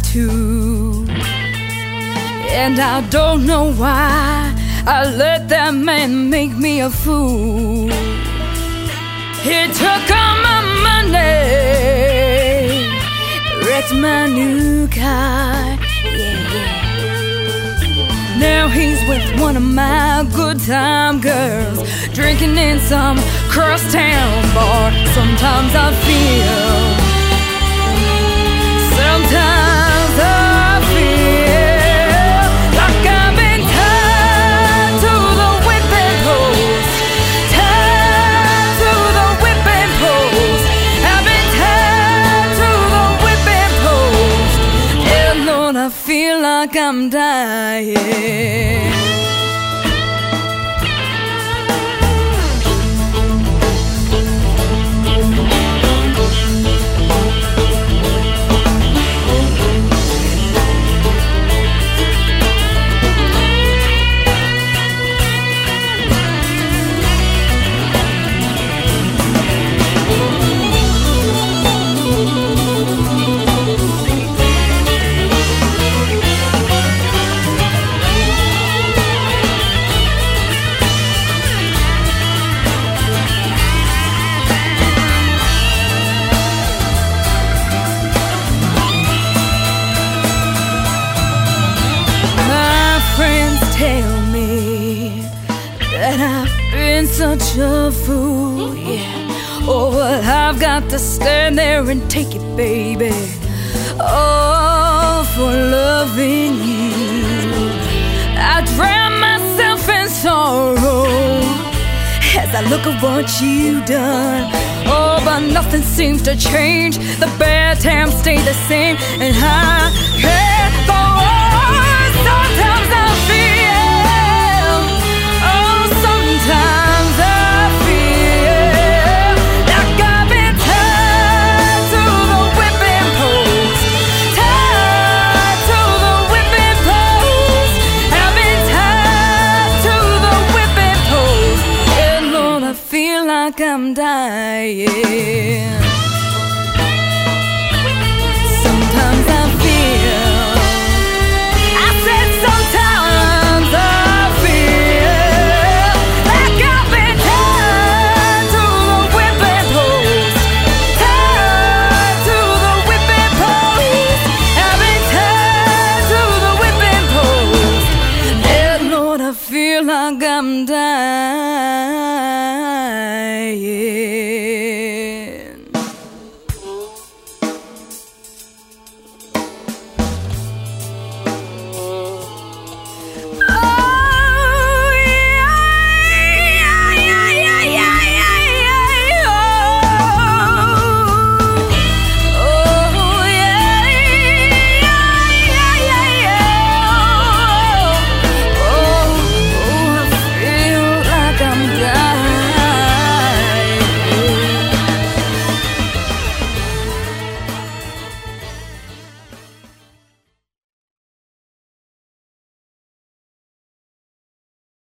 too. And I don't know why I let that man make me a fool. He took all my money, wrecked my new car, yeah. Now he's with one of my good time girls, drinking in some crosstown bar. Sometimes I feel like I've been tied to the whipping post, tied to the whipping post. I've been tied to the whipping post. And Lord, I feel like I'm dying. Tell me that I've been such a fool, yeah. Oh, but I've got to stand there and take it, baby. Oh, for loving you, I drown myself in sorrow as I look at what you've done. Oh, but nothing seems to change. The bad times stay the same, and I can't go on. Sometimes I feel, sometimes I feel like I've been tied to the whipping post, tied to the whipping post. I've been tied to the whipping post. And Lord, I feel like I'm dying. Sometimes I feel, I said sometimes I I'm dying.